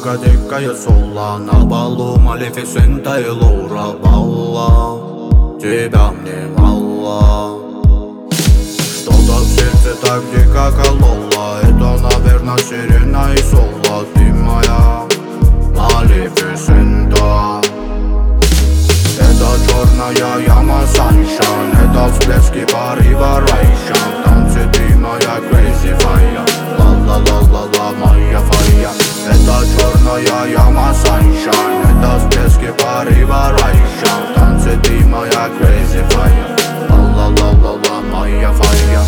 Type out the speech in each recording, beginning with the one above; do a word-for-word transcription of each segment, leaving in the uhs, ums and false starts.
наркотикая сола. На балу Малефисента и Лаура Балла. Тебя мне мало. Что-то в сердце так дико кололо. Это, наверное, сирена и соло. Ты моя Малефисента. Это черная яма Sunshine. Это всплески порыва Райшан. Танцы ты моя crazy fire. Ла-ла-ла-ла-ла, моя фая. Это черная яма Sunshine. Это всплески порыва Райшан. Танцы ты моя crazy fire. Ла-ла-ла-ла-ла, моя фая.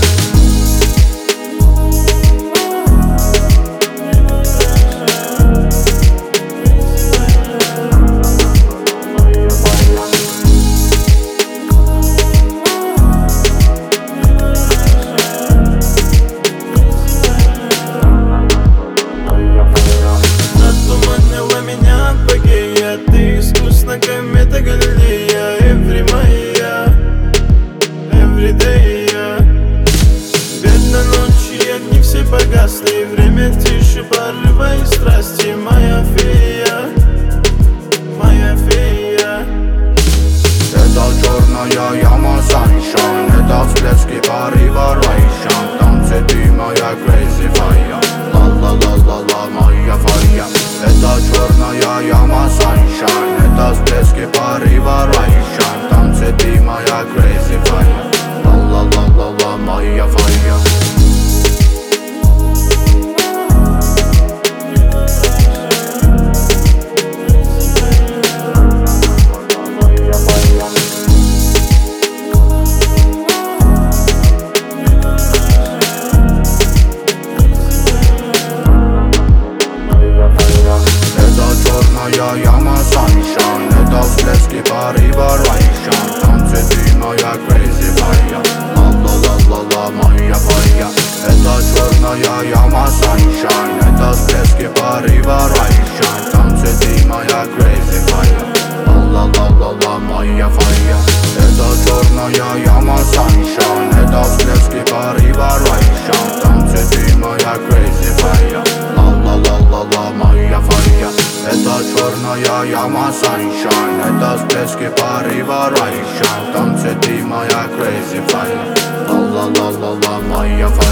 Ты искусно, комета Галилея. Every моя, everyday я. Бедно ночи, огни все погасли. Время тише, порыва и страсти. Моя фея, моя фея. Это черная яма Sunshine. Это всплески порыва Райшан. Танцы ты моя crazy fire. Ла-ла-ла-ла-ла, моя фая. Это черная яма Sunshine. Это всплески порыва Райшан. Танцы ты моя crazy fire. Ла-ла-ла-ла-ла, моя фая. Черная яма Sunshine. Это всплески порыва Райшан. Танцы ты моя crazy fire. Ла-ла-ла-ла-ла, моя фая. Это черная яма Sunshine. Это всплески порыва Райшан. Танцы ты моя crazy fire. Ла-ла-ла-ла-ла, моя фая. Это черная яма Sunshine. Это всплески порыва Райшан. Танцы ты моя crazy fire. Ла-ла-ла-ла-ла, моя фая. Это черная яма Sunshine. Это всплески порыва Райшан. Танцы ты моя crazy fire. Ла-ла-ла-ла-ла, моя фая.